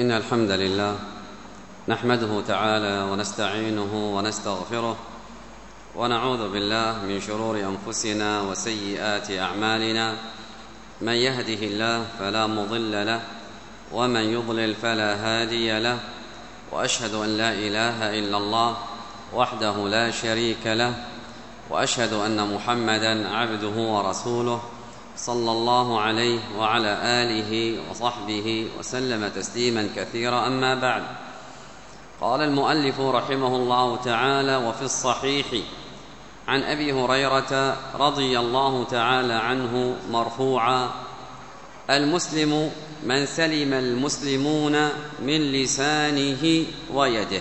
إن الحمد لله نحمده تعالى ونستعينه ونستغفره ونعوذ بالله من شرور أنفسنا وسيئات أعمالنا. من يهده الله فلا مضل له ومن يضلل فلا هادي له، وأشهد أن لا إله إلا الله وحده لا شريك له، وأشهد أن محمدًا عبده ورسوله صلى الله عليه وعلى آله وصحبه وسلم تسليمًا كثيرًا. أما بعد، قال المؤلف رحمه الله تعالى: وفي الصحيح عن أبي هريرة رضي الله تعالى عنه مرفوعا: المسلم من سلم المسلمون من لسانه ويده.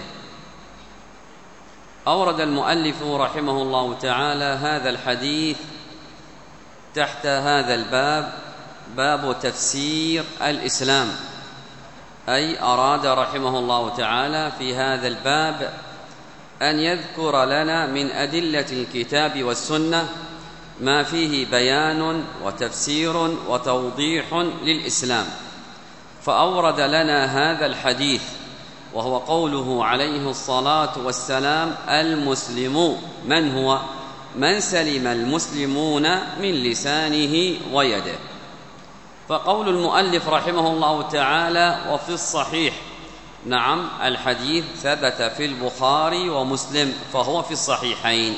أورد المؤلف رحمه الله تعالى هذا الحديث تحت هذا الباب، باب تفسير الإسلام، أي أراد رحمه الله تعالى في هذا الباب أن يذكر لنا من أدلة الكتاب والسنة ما فيه بيان وتفسير وتوضيح للإسلام. فأورد لنا هذا الحديث وهو قوله عليه الصلاة والسلام: المسلم من هو؟ من سلم المسلمون من لسانه ويده. فقول المؤلف رحمه الله تعالى: وفي الصحيح، نعم، الحديث ثبت في البخاري ومسلم، فهو في الصحيحين.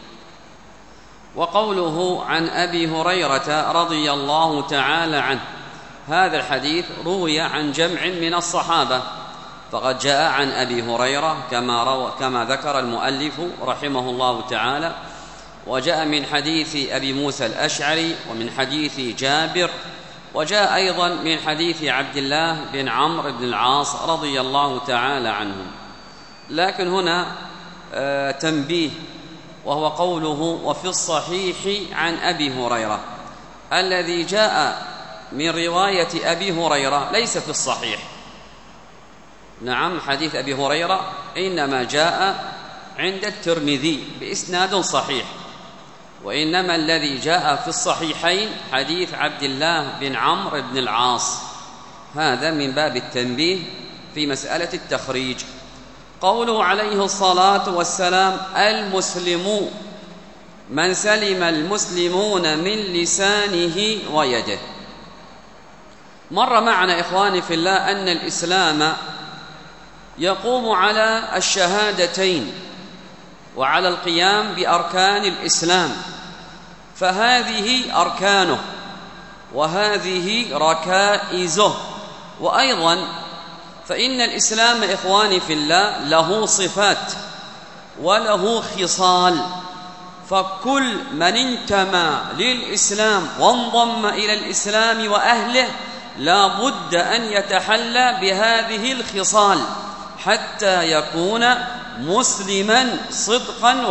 وقوله عن أبي هريرة رضي الله تعالى عنه، هذا الحديث روي عن جمع من الصحابة، فقد جاء عن أبي هريرة كما ذكر المؤلف رحمه الله تعالى، وجاء من حديث أبي موسى الأشعري ومن حديث جابر، وجاء أيضا من حديث عبد الله بن عمرو بن العاص رضي الله تعالى عنهم. لكن هنا تنبيه، وهو قوله: وفي الصحيح عن أبي هريرة. الذي جاء من رواية أبي هريرة ليس في الصحيح. نعم، حديث أبي هريرة إنما جاء عند الترمذي بإسناد صحيح، وإنما الذي جاء في الصحيحين حديث عبد الله بن عمرو بن العاص. هذا من باب التنبيه في مسألة التخريج. قوله عليه الصلاة والسلام: المسلم من سلم المسلمون من لسانه ويده. مر معنا إخواني في الله أن الإسلام يقوم على الشهادتين وعلى القيام بأركان الإسلام، فهذه أركانه وهذه ركائزه. وأيضا فإن الإسلام إخواني في الله له صفات وله خصال، فكل من انتمى للإسلام وانضم إلى الإسلام وأهله لا بد أن يتحلى بهذه الخصال حتى يكون مسلما صدقا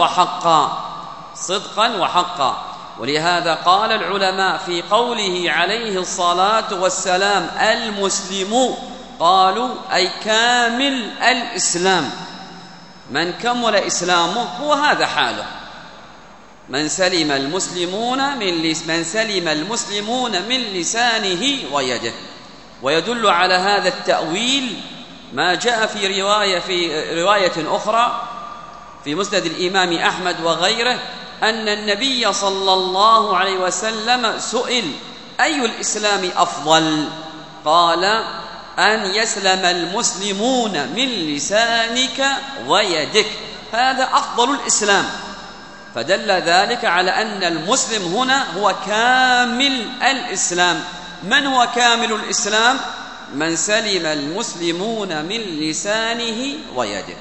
وحقا. ولهذا قال العلماء في قوله عليه الصلاة والسلام: المسلم، قالوا أي كامل الإسلام. من كمل إسلامه هو هذا حاله، من سلم المسلمون من لسانه ويده. ويدل على هذا التأويل ما جاء في رواية أخرى في مسند الإمام أحمد وغيره، أن النبي صلى الله عليه وسلم سئل: أي الإسلام أفضل؟ قال: أن يسلم المسلمون من لسانك ويدك، هذا أفضل الإسلام. فدل ذلك على أن المسلم هنا هو كامل الإسلام. من هو كامل الإسلام؟ من سلم المسلمون من لسانه ويده.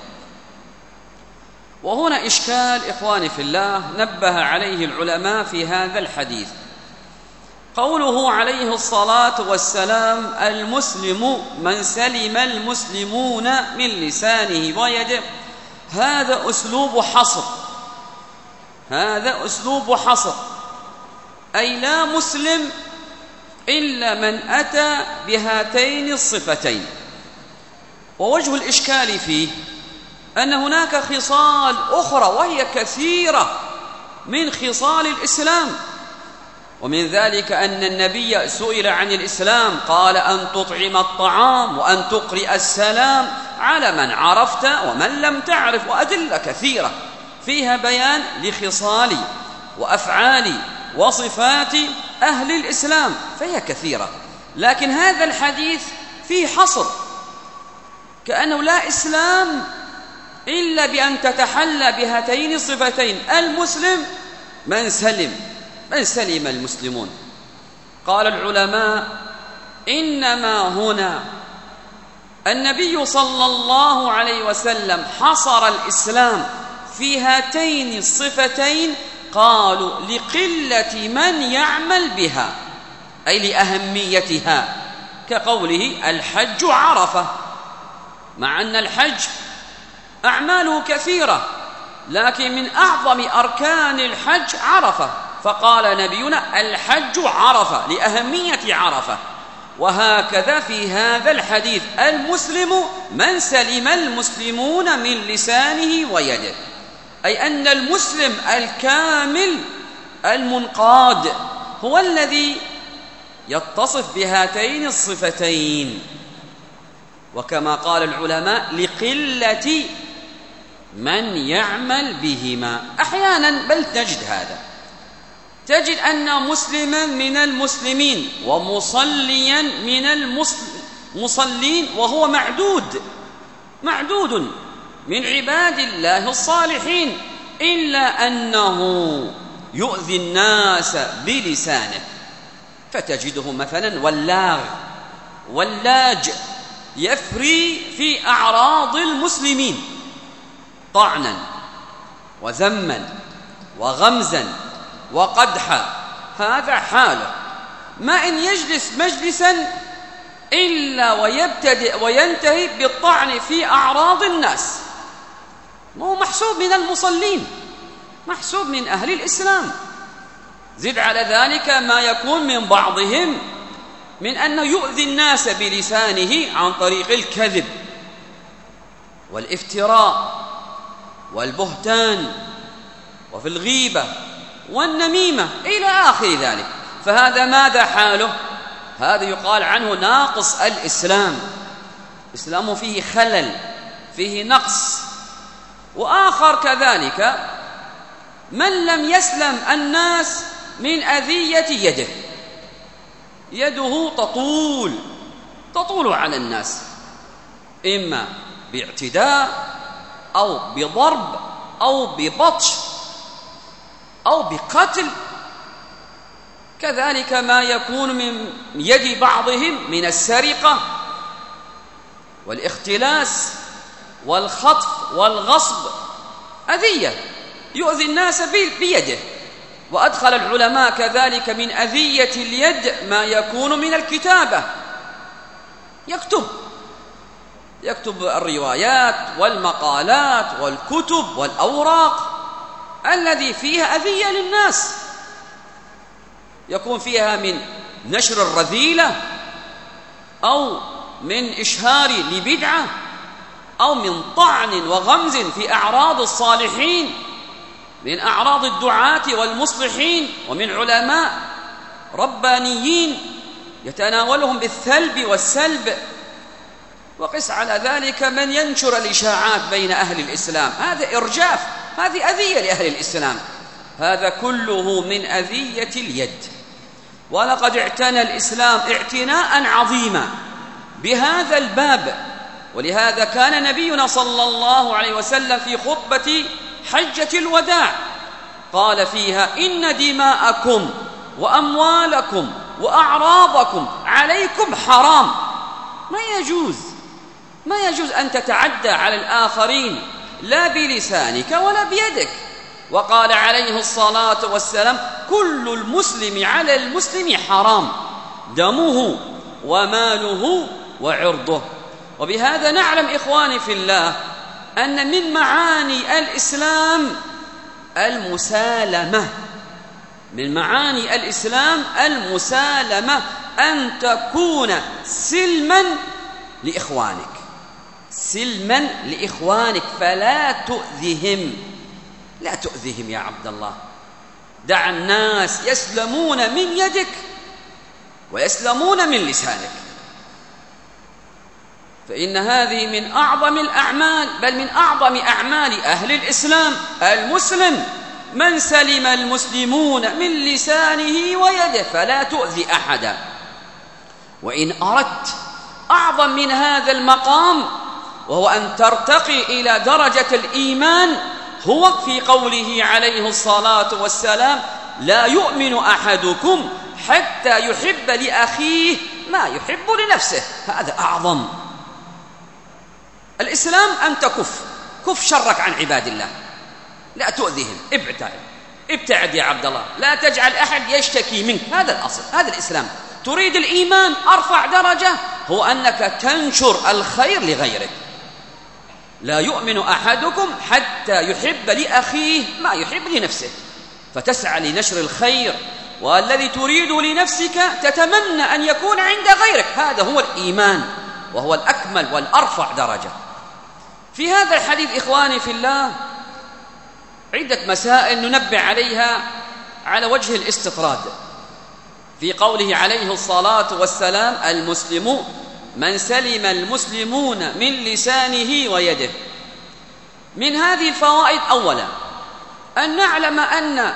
وهنا إشكال إخواني في الله نبه عليه العلماء في هذا الحديث. قوله عليه الصلاة والسلام: المسلم من سلم المسلمون من لسانه ويده، هذا أسلوب حصر، أي لا مسلم إلا من أتى بهاتين الصفتين. ووجه الإشكال فيه أن هناك خصال أخرى وهي كثيرة من خصال الإسلام، ومن ذلك أن النبي سئل عن الإسلام قال: أن تطعم الطعام وأن تقرئ السلام على من عرفت ومن لم تعرف، وأدلة كثيرة فيها بيان لخصال وأفعال وصفات أهل الإسلام، فهي كثيرة. لكن هذا الحديث فيه حصر، كأنه لا إسلام إلا بأن تتحلى بهاتين الصفتين: المسلم من سلم المسلمون. قال العلماء: إنما هنا النبي صلى الله عليه وسلم حصر الإسلام في هاتين الصفتين، قالوا لقلة من يعمل بها، أي لأهميتها، كقوله: الحج عرفة، مع أن الحج أعماله كثيرة، لكن من أعظم أركان الحج عرفة، فقال نبينا: الحج عرفة، لأهمية عرفة. وهكذا في هذا الحديث: المسلم من سلم المسلمون من لسانه ويده، أي أن المسلم الكامل المنقاد هو الذي يتصف بهاتين الصفتين. وكما قال العلماء: لقلة من يعمل بهما. أحيانا بل تجد أن مسلما من المسلمين ومصليا من المصلين وهو معدود من عباد الله الصالحين، إلا أنه يؤذي الناس بلسانه، فتجده مثلا ولاج يفري في أعراض المسلمين طعنا وذما وغمزا وقدحا. هذا حاله، ما إن يجلس مجلسا إلا ويبتدئ وينتهي بالطعن في أعراض الناس. هو محسوب من المصلين، محسوب من أهل الإسلام. زد على ذلك ما يكون من بعضهم من أنه يؤذي الناس بلسانه عن طريق الكذب والافتراء والبهتان وفي الغيبة والنميمة إلى آخر ذلك. فهذا ماذا حاله؟ هذا يقال عنه ناقص الإسلام، إسلامه فيه خلل، فيه نقص. وآخر كذلك من لم يسلم الناس من أذية يده تطول على الناس، إما باعتداء أو بضرب أو ببطش أو بقتل. كذلك ما يكون من يد بعضهم من السرقة والاختلاس والخطف والغصب، أذية يؤذي الناس بيده. وأدخل العلماء كذلك من أذية اليد ما يكون من الكتابة، يكتب الروايات والمقالات والكتب والأوراق الذي فيها أذية للناس، يكون فيها من نشر الرذيلة أو من إشهار لبدعة أو من طعن وغمز في أعراض الصالحين، من أعراض الدعاة والمصلحين ومن علماء ربانيين يتناولهم بالثلب والسلب. وقس على ذلك من ينشر الإشاعات بين أهل الإسلام، هذا إرجاف، هذه أذية لأهل الإسلام. هذا كله من أذية اليد. ولقد اعتنى الإسلام اعتناء عظيما بهذا الباب، ولهذا كان نبينا صلى الله عليه وسلم في خطبة حجة الوداع قال فيها: إن دماءكم وأموالكم وأعراضكم عليكم حرام. ما يجوز أن تتعدى على الآخرين لا بلسانك ولا بيدك. وقال عليه الصلاة والسلام: كل المسلم على المسلم حرام، دمه وماله وعرضه. وبهذا نعلم إخواني في الله أن من معاني الإسلام المسالمة، من معاني الإسلام المسالمة، أن تكون سلما لإخوانك فلا تؤذهم. لا تؤذهم يا عبد الله، دع الناس يسلمون من يدك ويسلمون من لسانك، فإن هذه من أعظم الأعمال، بل من أعظم أعمال أهل الإسلام. المسلم من سلم المسلمون من لسانه ويده فلا تؤذي أحدا. وإن أردت أعظم من هذا المقام، وهو أن ترتقي إلى درجة الإيمان، هو في قوله عليه الصلاة والسلام: لا يؤمن أحدكم حتى يحب لأخيه ما يحب لنفسه. هذا أعظم. الإسلام أن كف شرك عن عباد الله، لا تؤذيهم، ابتعد يا عبد الله، لا تجعل أحد يشتكي منك. هذا الأصل، هذا الإسلام. تريد الإيمان أرفع درجة، هو أنك تنشر الخير لغيرك. لا يؤمن أحدكم حتى يحب لأخيه ما يحب لنفسه، فتسعى لنشر الخير، والذي تريد لنفسك تتمنى أن يكون عند غيرك. هذا هو الإيمان، وهو الأكمل والأرفع درجة. في هذا الحديث إخواني في الله عدة مسائل ننبه عليها على وجه الاستطراد. في قوله عليه الصلاة والسلام: المسلم من سلم المسلمون من لسانه ويده. من هذه الفوائد أولا أن نعلم أن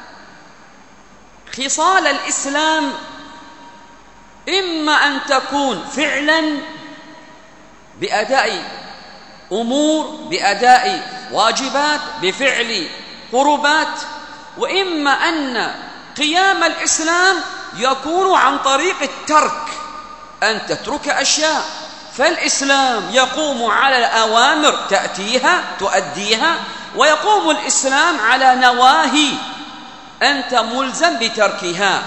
خصال الإسلام إما أن تكون فعلا بأداء أمور، بأداء واجبات، بفعل قربات، وإما أن قيام الإسلام يكون عن طريق الترك، أن تترك أشياء. فالإسلام يقوم على الأوامر تأتيها تؤديها، ويقوم الإسلام على نواهي أنت ملزم بتركها،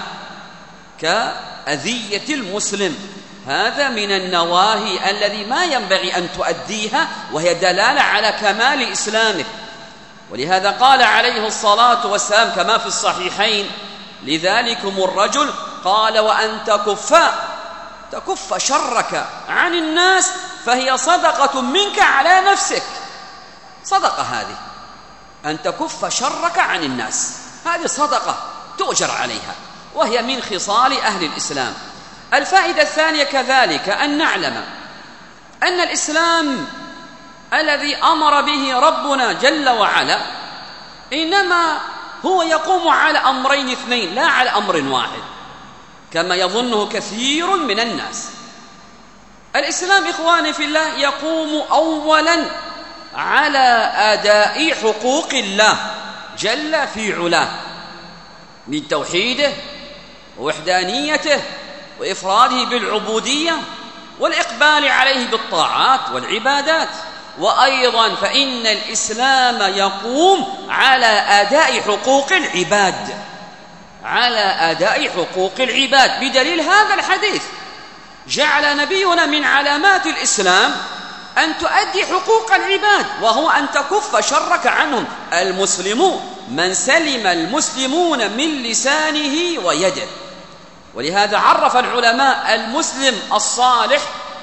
كأذية المسلم. هذا من النواهي الذي ما ينبغي أن تؤديها، وهي دلالة على كمال إسلامك. ولهذا قال عليه الصلاة والسلام كما في الصحيحين: لذلكم الرجل قال وأن تكف شرك عن الناس فهي صدقة منك على نفسك. صدقة هذه، أن تكف شرك عن الناس، هذه صدقة تؤجر عليها، وهي من خصال أهل الإسلام. الفائدة الثانية كذلك أن نعلم أن الإسلام الذي أمر به ربنا جل وعلا إنما هو يقوم على أمرين اثنين، لا على أمر واحد كما يظنه كثير من الناس. الإسلام إخواني في الله يقوم أولا على أداء حقوق الله جل في علاه من توحيده ووحدانيته وإفراده بالعبودية والإقبال عليه بالطاعات والعبادات. وأيضا فإن الإسلام يقوم على أداء حقوق العباد، على أداء حقوق العباد. بدليل هذا الحديث جعل نبينا من علامات الإسلام أن تؤدي حقوق العباد، وهو أن تكف شرك عنهم. المسلم من سلم المسلمون من لسانه ويده. ولهذا عرف العلماء المسلم الصالح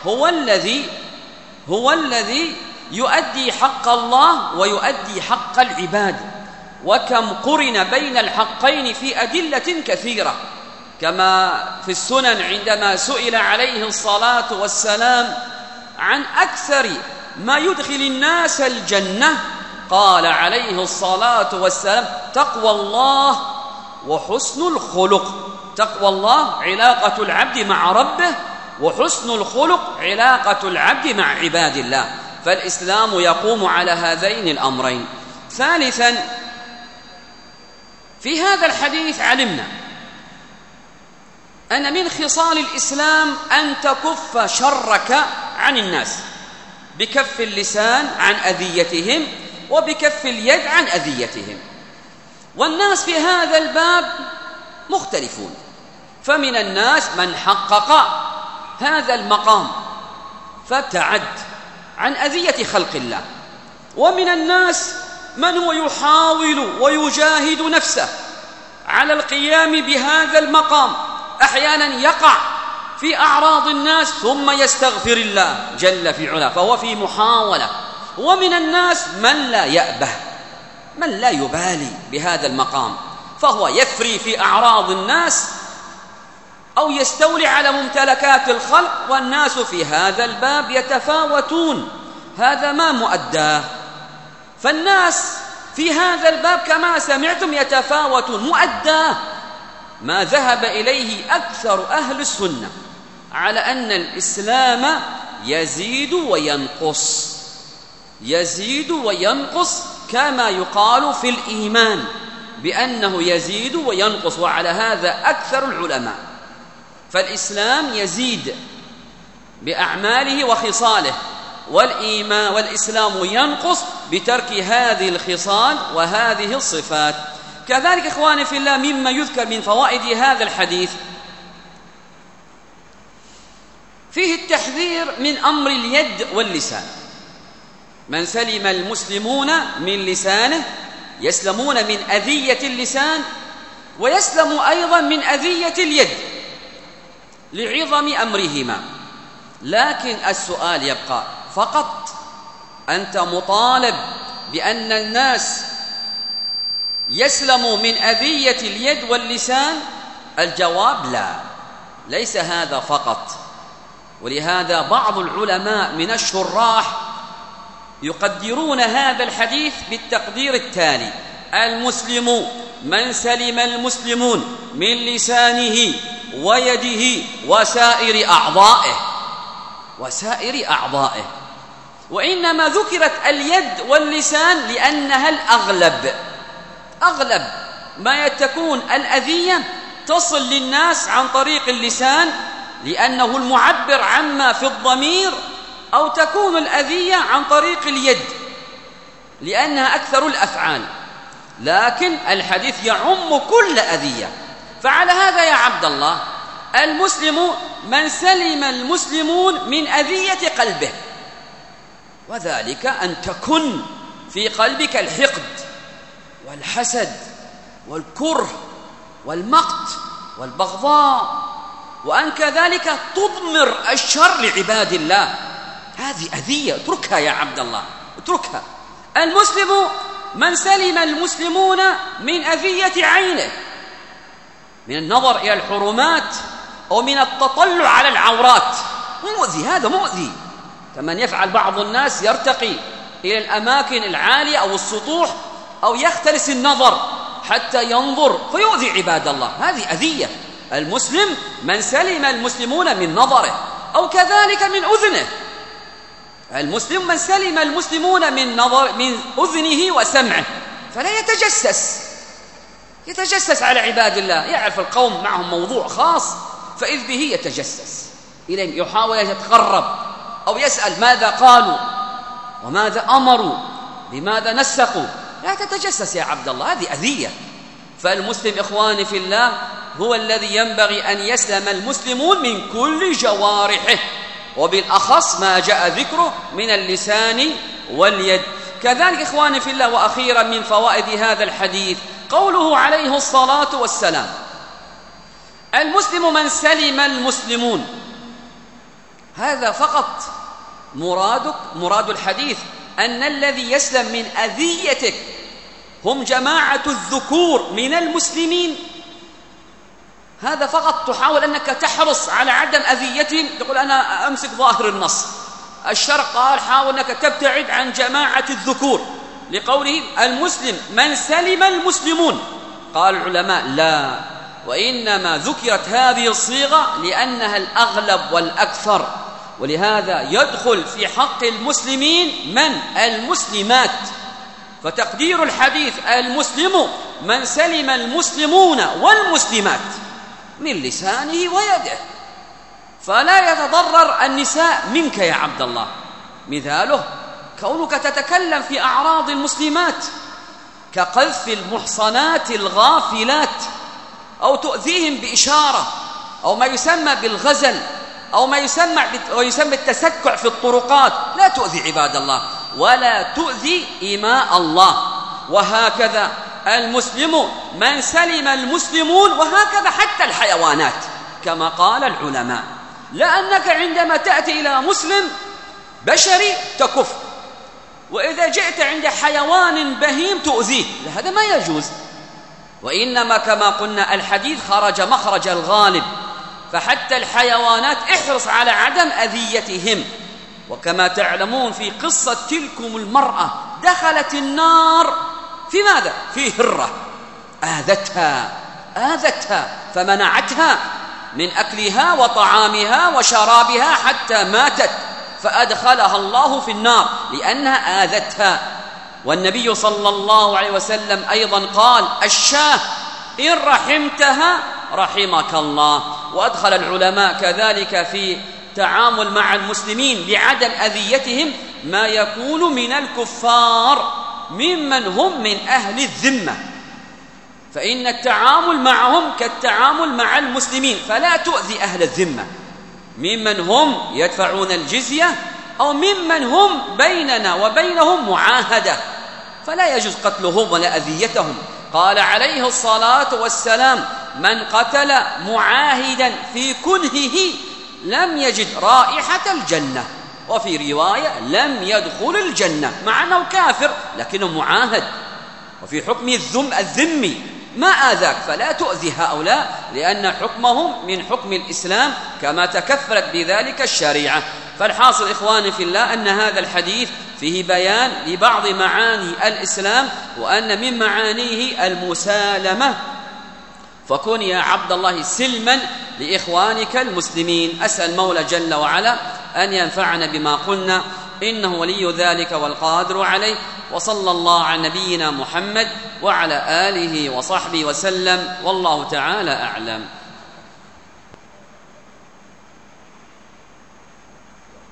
هو الذي يؤدي حق الله ويؤدي حق العباد. وكم قرن بين الحقين في أدلة كثيرة، كما في السنن عندما سئل عليه الصلاة والسلام عن أكثر ما يدخل الناس الجنة قال عليه الصلاة والسلام: تقوى الله وحسن الخلق. تقوى الله علاقة العبد مع ربه، وحسن الخلق علاقة العبد مع عباد الله. فالإسلام يقوم على هذين الأمرين. ثالثا، في هذا الحديث علمنا أن من خصال الإسلام أن تكف شرك عن الناس، بكف اللسان عن أذيتهم وبكف اليد عن أذيتهم. والناس في هذا الباب مختلفون، فمن الناس من حقق هذا المقام فابتعد عن أذية خلق الله، ومن الناس من هو يحاول ويجاهد نفسه على القيام بهذا المقام، أحيانا يقع في أعراض الناس ثم يستغفر الله جل في علاه، فهو في محاولة. ومن الناس من لا يأبه، من لا يبالي بهذا المقام، فهو يفري في أعراض الناس أو يستولي على ممتلكات الخلق، والناس في هذا الباب يتفاوتون، هذا ما مؤداه. فالناس في هذا الباب كما سمعتم يتفاوتون، مؤداه ما ذهب إليه أكثر أهل السنة على أن الإسلام يزيد وينقص، يزيد وينقص كما يقال في الإيمان بأنه يزيد وينقص، وعلى هذا أكثر العلماء. فالإسلام يزيد بأعماله وخصاله، والإسلام ينقص بترك هذه الخصال وهذه الصفات. كذلك إخواني في الله، مما يذكر من فوائد هذا الحديث فيه التحذير من أمر اليد واللسان. من سلم المسلمون من لسانه، يسلمون من أذية اللسان ويسلم أيضا من أذية اليد لعظم أمرهما. لكن السؤال يبقى، فقط أنت مطالب بأن الناس يسلموا من أذية اليد واللسان؟ الجواب لا، ليس هذا فقط. ولهذا بعض العلماء من الشراح يقدرون هذا الحديث بالتقدير التالي: المسلم من سلم المسلمون من لسانه ويده وسائر أعضائه. وإنما ذكرت اليد واللسان لأنها أغلب ما تكون الأذية تصل للناس عن طريق اللسان لأنه المعبر عما في الضمير، أو تكون الأذية عن طريق اليد لأنها أكثر الأفعال. لكن الحديث يعم كل أذية. فعلى هذا يا عبد الله، المسلم من سلم المسلمون من أذية قلبه، وذلك أن تكن في قلبك الحقد والحسد والكره والمقت والبغضاء، وأن كذلك تضمر الشر لعباد الله. هذه أذية، اتركها يا عبد الله، اتركها. المسلم من سلم المسلمون من أذية عينه، من النظر إلى الحرمات أو من التطلع على العورات، مؤذي، هذا مؤذي. كمن يفعل بعض الناس، يرتقي إلى الأماكن العالية أو السطوح أو يختلس النظر حتى ينظر فيؤذي عباد الله، هذه أذية. المسلم من سلم المسلمون من نظره، أو كذلك من أذنه. المسلم من سلم المسلمون من أذنه وسمعه، فلا يتجسس على عباد الله. يعرف القوم معهم موضوع خاص فإذ به يتجسس إليهم، يحاول أن يتقرب أو يسأل ماذا قالوا وماذا أمروا، لماذا نسقوا. لا تتجسس يا عبد الله، هذه أذية. فالمسلم إخواني في الله هو الذي ينبغي أن يسلم المسلمون من كل جوارحه، وبالأخص ما جاء ذكره من اللسان واليد. كذلك إخواني في الله، وأخيرا من فوائد هذا الحديث قوله عليه الصلاة والسلام: المسلم من سلم المسلمون. هذا فقط مراد الحديث أن الذي يسلم من أذيتك هم جماعة الذكور من المسلمين. هذا فقط تحاول أنك تحرص على عدم أذيتهم، تقول أنا أمسك ظاهر النص. الشرع قال حاول أنك تبتعد عن جماعة الذكور لقوله المسلم من سلم المسلمون. قال العلماء لا، وإنما ذكرت هذه الصيغة لأنها الأغلب والأكثر، ولهذا يدخل في حق المسلمين من المسلمات. فتقدير الحديث المسلم من سلم المسلمون والمسلمات من لسانه ويده، فلا يتضرر النساء منك يا عبد الله. مثاله كونك تتكلم في أعراض المسلمات كقذف المحصنات الغافلات، أو تؤذيهم بإشارة، أو ما يسمى بالغزل، أو ما يسمى التسكع في الطرقات. لا تؤذي عباد الله ولا تؤذي إماء الله. وهكذا المسلم من سلم المسلمون، وهكذا حتى الحيوانات كما قال العلماء. لأنك عندما تأتي إلى مسلم بشري تكف، وإذا جئت عند حيوان بهيم تؤذيه، هذا ما يجوز. وإنما كما قلنا الحديث خرج مخرج الغالب، فحتى الحيوانات احرص على عدم أذيتهم. وكما تعلمون في قصة تلكم المرأة دخلت النار في ماذا؟ في هرة آذتها فمنعتها من أكلها وطعامها وشرابها حتى ماتت، فأدخلها الله في النار لأنها آذتها. والنبي صلى الله عليه وسلم أيضا قال: الشاة إن رحمتها رحمك الله. وأدخل العلماء كذلك في تعامل مع المسلمين بعدم أذيتهم ما يكون من الكفار ممن هم من أهل الذمة، فإن التعامل معهم كالتعامل مع المسلمين، فلا تؤذي أهل الذمة ممن هم يدفعون الجزية أو ممن هم بيننا وبينهم معاهدة، فلا يجوز قتلهم ولا أذيتهم. قال عليه الصلاة والسلام: من قتل معاهدا في كنهه لم يجد رائحة الجنة، وفي رواية لم يدخل الجنة، مع أنه كافر لكنه معاهد وفي حكم الذمي ما آذاك، فلا تؤذي هؤلاء لأن حكمهم من حكم الإسلام كما تكفلت بذلك الشريعة. فالحاصل إخواني في الله أن هذا الحديث فيه بيان لبعض معاني الإسلام، وأن من معانيه المسالمة، فكن يا عبد الله سلما لإخوانك المسلمين. أسأل المولى جل وعلا أن ينفعنا بما قلنا، إنه ولي ذلك والقادر عليه. وصلى الله على نبينا محمد وعلى آله وصحبه وسلم، والله تعالى أعلم.